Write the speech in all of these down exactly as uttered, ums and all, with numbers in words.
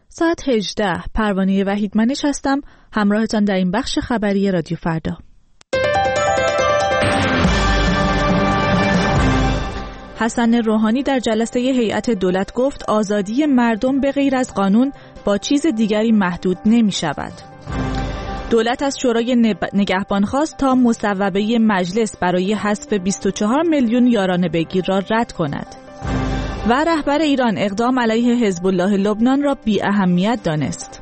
ساعت هجده. پروانه وحیدمنش هستم، همراهتان در این بخش خبری رادیو فردا. حسن روحانی در جلسه هیئت دولت گفت آزادی مردم به غیر از قانون با چیز دیگری محدود نمی شود. دولت از شورای نگهبان خواست تا مصوبه مجلس برای حذف بیست و چهار میلیون یارانه بگیر را رد کند. و رهبر ایران اقدام علیه حزب الله لبنان را بی اهمیت دانست.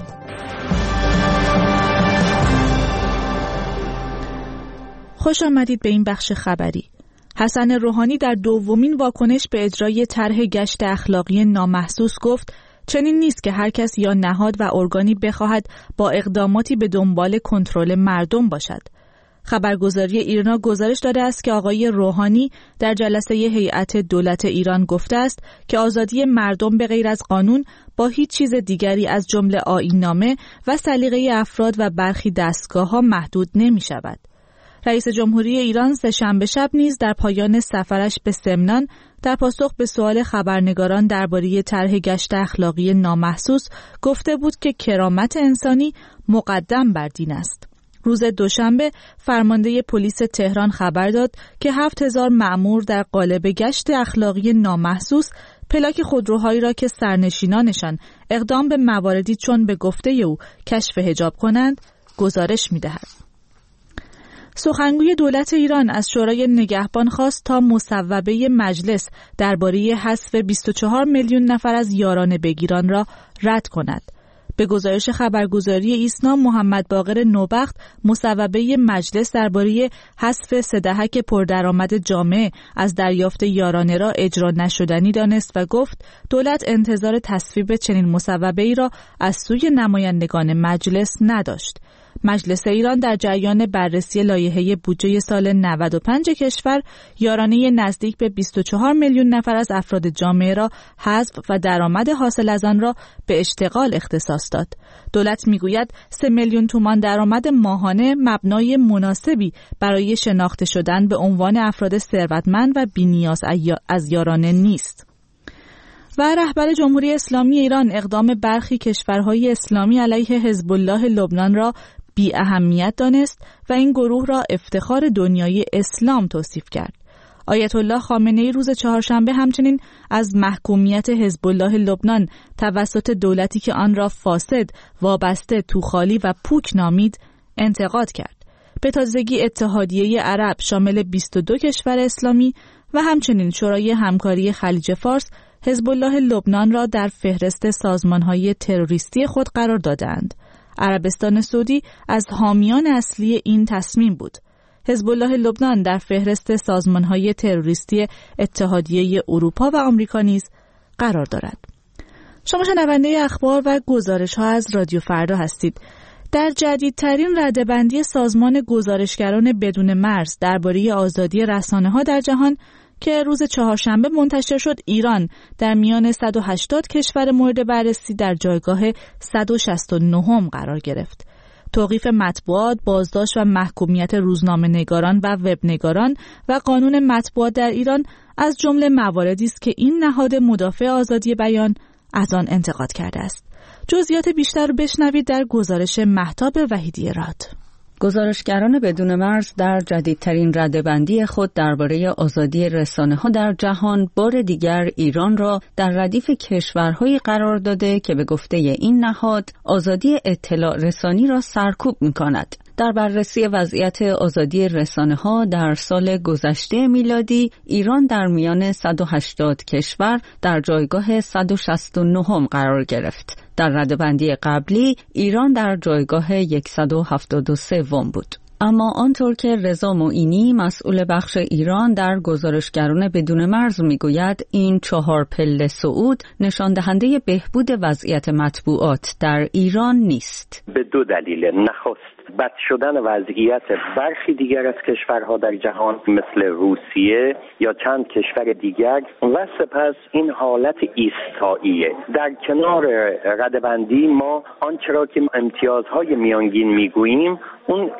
خوش آمدید به این بخش خبری. حسن روحانی در دومین واکنش به اجرای طرح گشت اخلاقی نامحسوس گفت چنین نیست که هر کس یا نهاد و ارگانی بخواهد با اقداماتی به دنبال کنترل مردم باشد. خبرگزاری ایرنا گزارش داده است که آقای روحانی در جلسه هیئت دولت ایران گفته است که آزادی مردم به غیر از قانون با هیچ چیز دیگری از جمله آیین‌نامه و سلیقه افراد و برخی دستگاه‌ها محدود نمی‌شود. رئیس جمهوری ایران سه‌شنبه شب نیز در پایان سفرش به سمنان در پاسخ به سوال خبرنگاران درباره طرح گشت اخلاقی نامحسوس گفته بود که کرامت انسانی مقدم بر دین است. روز دوشنبه فرمانده پلیس تهران خبر داد که هفت هزار مأمور در قالب گشت اخلاقی نامحسوس پلاک خودروهایی را که سرنشینانشان اقدام به مواردی چون به گفته او کشف حجاب کنند گزارش می‌دهد. سخنگوی دولت ایران از شورای نگهبان خواست تا مصوبه مجلس درباره حذف بیست و چهار میلیون نفر از یارانه بگیران را رد کند. به گزارش خبرگزاری ایسنا، محمد باقر نوبخت مصوبه مجلس درباره حذف سه دهک پردرآمد جامعه از دریافت یارانه را اجرا نشدنی دانست و گفت دولت انتظار تصویب چنین مصوبه‌ای را از سوی نمایندگان مجلس نداشت. مجلس ایران در جریان بررسی لایحه بودجه سال نود و پنج کشور یارانه نزدیک به بیست و چهار میلیون نفر از افراد جامعه را حذف و درآمد حاصل از آن را به اشتغال اختصاص داد. دولت میگوید سه میلیون تومان درآمد ماهانه مبنای مناسبی برای شناخته شدن به عنوان افراد ثروتمند و بی‌نیاز از یارانه نیست. و رهبر جمهوری اسلامی ایران اقدام برخی کشورهای اسلامی علیه حزب الله لبنان را بی اهمیت دانست و این گروه را افتخار دنیای اسلام توصیف کرد. آیت الله خامنه‌ای روز چهارشنبه همچنین از محکومیت حزب الله لبنان توسط دولتی که آن را فاسد، وابسته، توخالی و پوک نامید انتقاد کرد. به تازگی اتحادیه عرب شامل بیست و دو کشور اسلامی و همچنین شورای همکاری خلیج فارس حزب الله لبنان را در فهرست سازمان‌های تروریستی خود قرار دادند. عربستان سعودی از حامیان اصلی این تصمیم بود. حزب الله لبنان در فهرست سازمان‌های تروریستی اتحادیه اروپا و آمریکا نیز قرار دارد. شما شنونده اخبار و گزارش‌ها از رادیو فردا هستید. در جدیدترین رده‌بندی سازمان گزارشگران بدون مرز درباره آزادی رسانه‌ها در جهان که روز چهارشنبه منتشر شد، ایران در میان صد و هشتاد کشور مورد بررسی در جایگاه صد و شصت و نه قرار گرفت. توقیف مطبوعات، بازداشت و محکومیت روزنامه‌نگاران و وبنگاران و قانون مطبوعات در ایران از جمله مواردی است که این نهاد مدافع آزادی بیان از آن انتقاد کرده است. جزئیات بیشتر رو بشنوید در گزارش مهتاب وحیدی راد. گزارشگران بدون مرز در جدیدترین رده‌بندی خود درباره آزادی رسانه‌ها در جهان بار دیگر ایران را در ردیف کشورهایی قرار داده که به گفته این نهاد آزادی اطلاع رسانی را سرکوب می‌کند. در بررسی وضعیت آزادی رسانه‌ها در سال گذشته میلادی، ایران در میان صد و هشتاد کشور در جایگاه صد و شصت و نه قرار گرفت. در رده‌بندی قبلی ایران در جایگاه صد و هفتاد و سه بود. اما آنطور که رضا معینی مسئول بخش ایران در گزارشگران بدون مرز میگوید، این چهار پله صعود نشان دهنده بهبود وضعیت مطبوعات در ایران نیست. به دو دلیل. نخست بد شدن وضعیت برخی دیگر از کشورها در جهان مثل روسیه یا چند کشور دیگر و سپس این حالت ایستاییه. در کنار رده‌بندی ما آنچه را که امتیازهای میانگین میگوییم، اون شاخص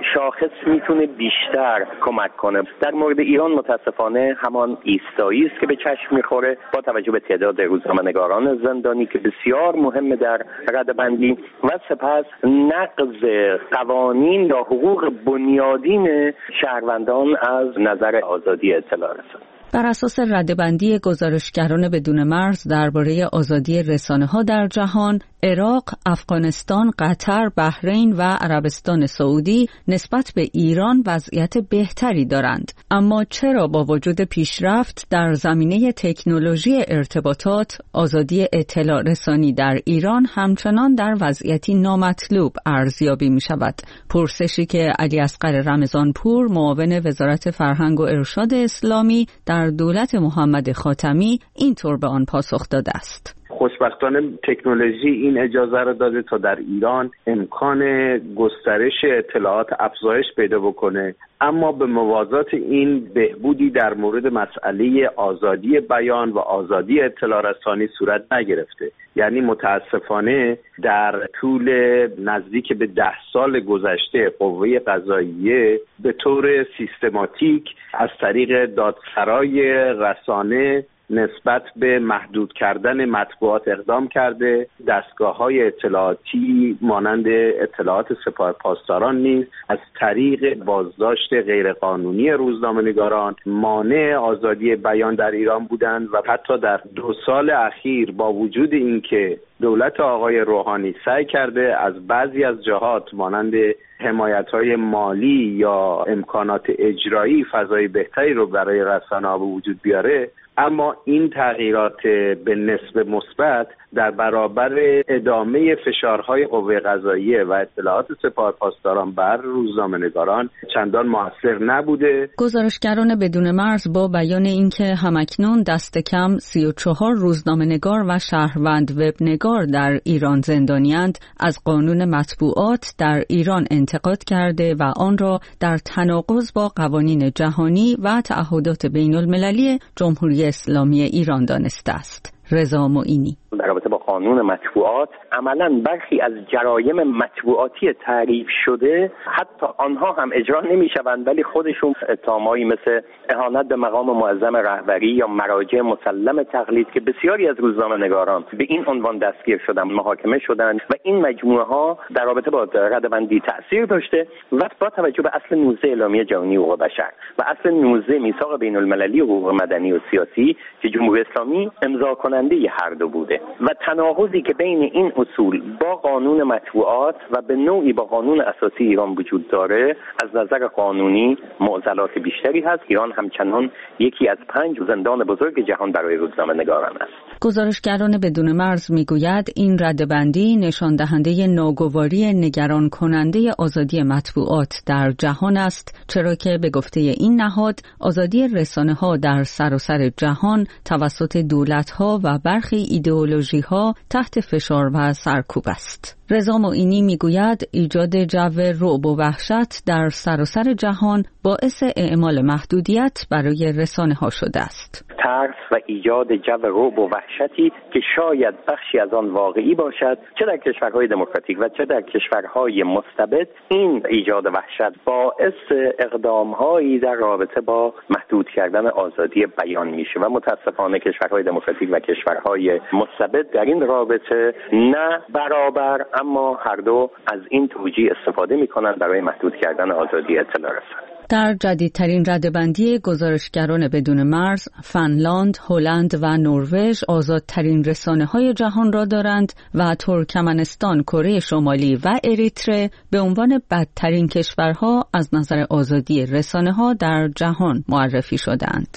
میتونه بیشتر کمک کنه. در مورد ایران متاسفانه همان ایستایی است که به چشم میخوره با توجه به تعداد روزنامه‌نگاران زندانی که بسیار مهمه در رده‌بندی و سپس نقض قوانین یا حقوق بنیادین شهروندان از نظر آزادی اطلاع رسانی. بر اساس رده‌بندی گزارشگران بدون مرز درباره آزادی رسانه‌ها در جهان، عراق، افغانستان، قطر، بحرین و عربستان سعودی نسبت به ایران وضعیت بهتری دارند. اما چرا با وجود پیشرفت در زمینه تکنولوژی ارتباطات، آزادی اطلاع رسانی در ایران همچنان در وضعیتی نامطلوب ارزیابی می شود؟ پرسشی که علی اصغر رمضانپور، معاون وزارت فرهنگ و ارشاد اسلامی در دولت محمد خاتمی، اینطور به آن پاسخ داده است. خوشبختانه تکنولوژی این اجازه را داده تا در ایران امکان گسترش اطلاعات افزایش پیدا بکنه، اما به موازات این بهبودی در مورد مسئله آزادی بیان و آزادی اطلاع رسانی صورت نگرفته. یعنی متاسفانه در طول نزدیک به ده سال گذشته قوه قضاییه به طور سیستماتیک از طریق دادسرای رسانه نسبت به محدود کردن مطبوعات اقدام کرده. دستگاه‌های اطلاعاتی مانند اطلاعات سپاه پاسداران نیز از طریق بازداشت غیرقانونی روزنامه‌نگاران مانع آزادی بیان در ایران بودند و حتی در دو سال اخیر با وجود اینکه دولت آقای روحانی سعی کرده از بعضی از جهات مانند حمایت‌های مالی یا امکانات اجرایی فضای بهتری رو برای رسانه‌ها به وجود بیاره، اما این تغییرات به نسبت مثبت در برابر ادامه فشارهای قوه قضاییه و اطلاعات سپاه پاسداران بر روزنامه‌نگاران چندان موثر نبوده. گزارشگران بدون مرز با بیان اینکه همکنون دست کم سی و چهار روزنامه‌نگار و شهروند وبنگار در ایران زندانی‌اند، از قانون مطبوعات در ایران انتقاد کرده و آن را در تناقض با قوانین جهانی و تعهدات بین‌المللی جمهوری اسلامی ایران دانسته است. رضا معینی در رابطه با قانون مطبوعات، عملاً برخی از جرایم مطبوعاتی تعریف شده حتی آنها هم اجرا نمی‌شوند، ولی خودشون اتهامایی مثل اهانت به مقام معظم رهبری یا مراجع مسلم تقلید که بسیاری از روزنامه‌نگاران به این عنوان دستگیر شدن، محاکمه شدند و این مجموعه ها در رابطه با رده‌بندی تأثیر داشته و با توجه به اصل نوزده اعلامیه جهانی حقوق بشر و اصل نوزده میثاق بین‌المللی حقوق مدنی و سیاسی که جمهوری اسلامی امضا کننده هر دو بوده و تناقضی که بین این اصول با قانون مطبوعات و به نوعی با قانون اساسی ایران وجود داره، از نظر قانونی معضلات بیشتری هست. ایران همچنان یکی از پنج زندان بزرگ جهان برای روزنامه‌نگاران است. گزارشگران بدون مرز میگوید این رده‌بندی نشان دهنده ناگواری نگران کننده آزادی مطبوعات در جهان است، چرا که به گفته این نهاد آزادی رسانه‌ها در سراسر جهان توسط دولت‌ها و برخی ایدئولوژی‌ها تحت فشار و سرکوب است. رضا معینی میگوید ایجاد جو رعب و وحشت در سراسر جهان باعث اعمال محدودیت برای رسانه‌ها شده است. ترس و ایجاد جو رعب و وحشتی که شاید بخشی از آن واقعی باشد، چه در کشورهای دموکراتیک و چه در کشورهای مستبد، این ایجاد وحشت باعث اقدام‌هایی در رابطه با محدود کردن آزادی بیان میشه و متاسفانه کشورهای دموکراتیک و کشورهای مستبد در این رابطه نه برابر اما هر دو از این توجیه استفاده می‌کنند برای محدود کردن آزادی اطلاع رسانی. در جدیدترین رده‌بندی گزارشگران بدون مرز، فنلاند، هلند و نروژ آزادترین رسانه‌های جهان را دارند و ترکمنستان، کره شمالی و اریتره به عنوان بدترین کشورها از نظر آزادی رسانه‌ها در جهان معرفی شدند.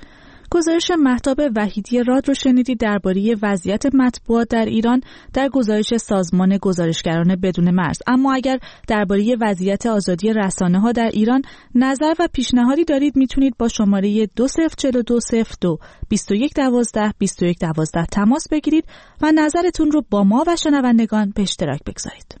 گزارش مهتاب وحیدی راد رو شنیدید درباره وضعیت مطبوعات در ایران در گزارش سازمان گزارشگران بدون مرز. اما اگر درباره وضعیت آزادی رسانه‌ها در ایران نظر و پیشنهادی دارید، میتونید با شماره دو صفر چهار دو صفر دو بیست و یک دوازده بیست و یک دوازده تماس بگیرید و نظرتون رو با ما و شنوندگان به اشتراک بگذارید.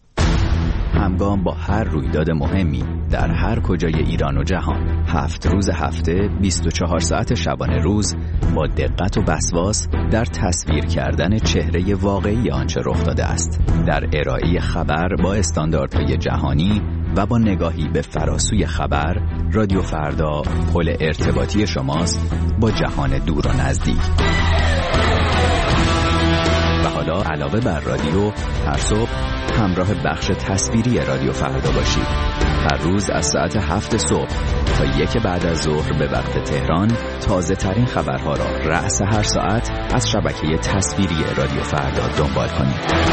همگام با هر رویداد مهمی در هر کجای ایران و جهان، هفت روز هفته، بیست و چهار ساعت شبانه روز، با دقت و وسواس در تصویر کردن چهره واقعی آنچه رخ داده است، در ارائه خبر با استانداردهای جهانی و با نگاهی به فراسوی خبر، رادیو فردا پل ارتباطی شماست با جهان دور و نزدیک. و حالا علاوه بر رادیو، هر صبح همراه بخش تصویری رادیو فردا باشید. هر روز از ساعت هفت صبح تا یک بعد از ظهر به وقت تهران تازه ترین خبرها را رأس هر ساعت از شبکه تصویری رادیو فردا دنبال کنید.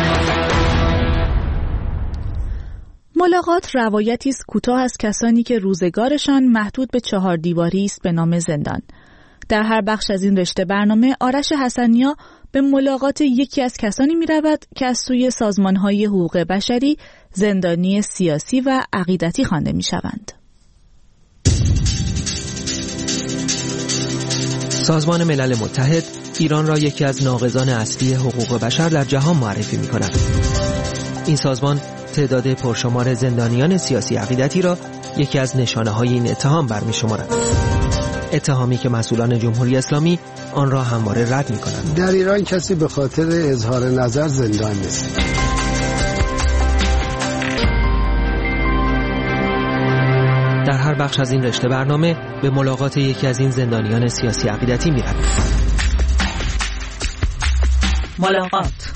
ملاقات روایتی است کوتاه از کسانی که روزگارشان محدود به چهار دیواری است به نام زندان. در هر بخش از این رشته برنامه آرش حسنیا به ملاقات یکی از کسانی می رود که از سوی سازمان‌های حقوق بشری زندانی سیاسی و عقیدتی خوانده می شوند. سازمان ملل متحد ایران را یکی از ناقضان اصلی حقوق بشر در جهان معرفی می کند. این سازمان تعداد پرشمار زندانیان سیاسی عقیدتی را یکی از نشانه‌های این اتهام برمی شمارد. اتهامی که مسئولان جمهوری اسلامی آن را همواره رد می‌کنند. در ایران کسی به خاطر اظهار نظر زندان نیست. در هر بخش از این رشته برنامه به ملاقات یکی از این زندانیان سیاسی عقیدتی می‌رویم. ملاقات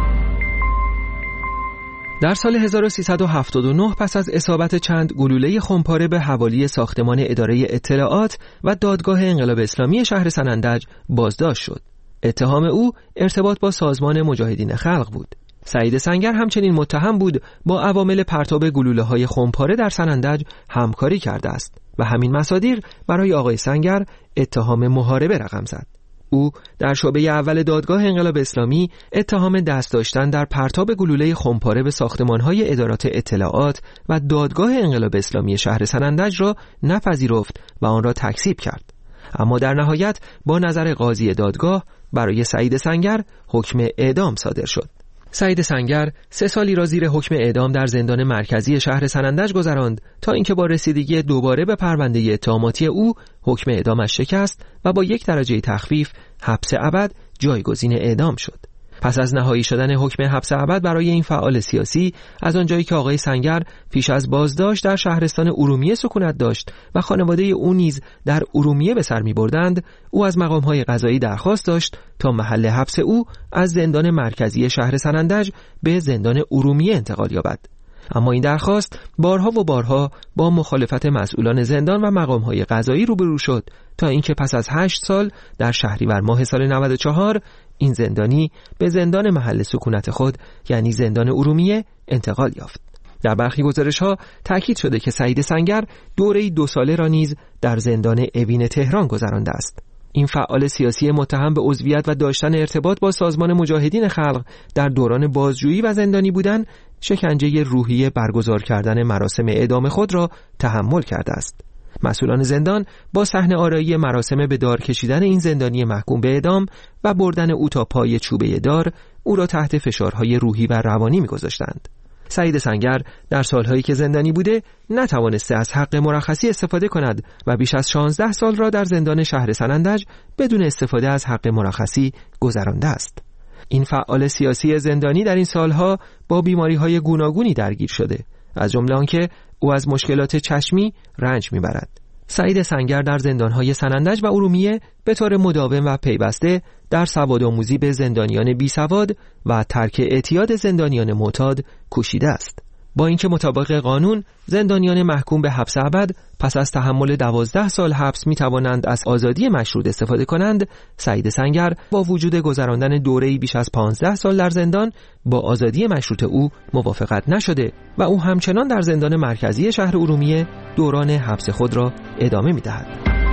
در سال هزار و سیصد و هفتاد و نه پس از اصابت چند گلوله خمپاره به حوالی ساختمان اداره اطلاعات و دادگاه انقلاب اسلامی شهر سنندج بازداشت شد. اتهام او ارتباط با سازمان مجاهدین خلق بود. سعید سنگر همچنین متهم بود با عوامل پرتاب گلوله‌های خمپاره در سنندج همکاری کرده است و همین مصادیق برای آقای سنگر اتهام محاربه رقم زد. او در شعبه اول دادگاه انقلاب اسلامی اتهام دست داشتن در پرتاب گلوله خمپاره به ساختمان‌های ادارات اطلاعات و دادگاه انقلاب اسلامی شهر سنندج را نپذیرفت و آن را تکذیب کرد. اما در نهایت با نظر قاضی دادگاه برای سعید سنگر حکم اعدام صادر شد. سعید سنگر سه سالی را زیر حکم اعدام در زندان مرکزی شهر سنندج گذراند تا اینکه با رسیدگی دوباره به پرونده اتهاماتی او حکم اعدامش شکست و با یک درجه تخفیف حبس ابد جایگزین اعدام شد. پس از نهایی شدن حکم حبس ابد برای این فعال سیاسی، از آنجایی که آقای سنگر پیش از بازداشت در شهرستان ارومیه سکونت داشت و خانواده او نیز در ارومیه به سر می‌بردند، او از مقام‌های قضایی درخواست داشت تا محل حبس او از زندان مرکزی شهر سنندج به زندان ارومیه انتقال یابد. اما این درخواست بارها و بارها با مخالفت مسئولان زندان و مقام‌های قضایی روبرو شد تا اینکه پس از هشت سال در شهریور ماه سال نود و چهار این زندانی به زندان محل سکونت خود یعنی زندان ارومیه انتقال یافت. در برخی گزارش‌ها تأکید شده که سعید سنگر دوره‌ای دو ساله را نیز در زندان اوین تهران گذرانده است. این فعال سیاسی متهم به عضویت و داشتن ارتباط با سازمان مجاهدین خلق در دوران بازجویی و زندانی بودن، شکنجه روحی برگزار کردن مراسم اعدام خود را تحمل کرده است. مسئولان زندان با صحنه آرایی مراسم به دار کشیدن این زندانی محکوم به اعدام و بردن او تا پای چوبه دار، او را تحت فشارهای روحی و روانی می‌گذاشتند. سعید سنگر در سالهایی که زندانی بوده نتوانسته از حق مرخصی استفاده کند و بیش از شانزده سال را در زندان شهر سنندج بدون استفاده از حق مرخصی گذرانده است. این فعال سیاسی زندانی در این سالها با بیماری‌های گوناگونی درگیر شده، از جمله آنکه او از مشکلات چشمی رنج میبرد. سعید سنگر در زندان‌های سنندج و ارومیه به طور مداوم و پیوسته در سوادآموزی به زندانیان بیسواد و ترک اعتیاد زندانیان معتاد کوشیده است. با اینکه مطابق قانون زندانیان محکوم به حبس ابد پس از تحمل دوازده سال حبس می توانند از آزادی مشروط استفاده کنند، سعید سنگر با وجود گذراندن دوره‌ای بیش از پانزده سال در زندان با آزادی مشروط او موافقت نشده و او همچنان در زندان مرکزی شهر ارومیه دوران حبس خود را ادامه می دهد.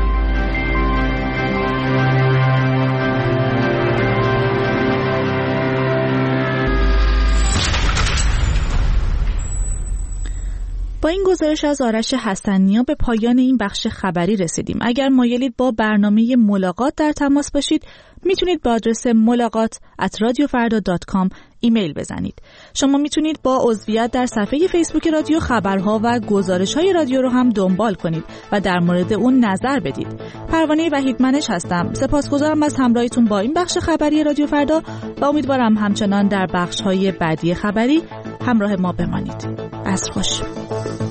با این گزارش از آرش حسنیا به پایان این بخش خبری رسیدیم. اگر مایلید با برنامه ملاقات در تماس باشید، میتونید با آدرس ملاقات ات رادیو فردا دات کام ایمیل بزنید. شما میتونید با عضویت در صفحه فیسبوک رادیو خبرها و گزارش‌های رادیو رو هم دنبال کنید و در مورد اون نظر بدید. پروانه وحیدمنش هستم. سپاسگزارم از همراهیتون با این بخش خبری رادیو فردا و امیدوارم همچنان در بخش‌های بعدی خبری همراه ما بمانید. عصر خوش.